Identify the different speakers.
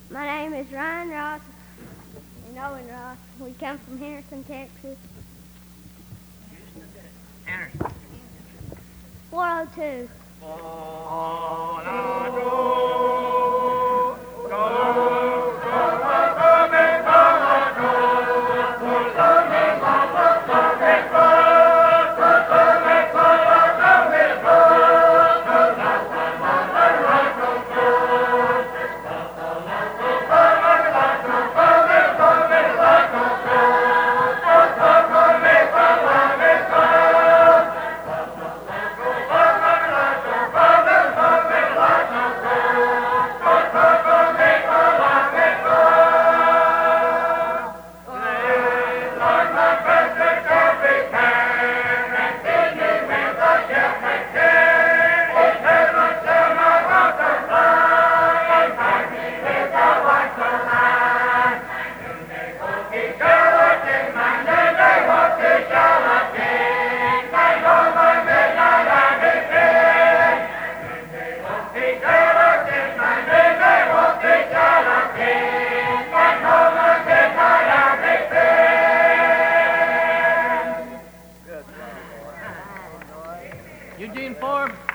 Speaker 1: My name is Ryan Ross and Owen Ross. We come from Henderson, Texas.
Speaker 2: Anderson.
Speaker 1: 402.
Speaker 2: Eugene Forbes.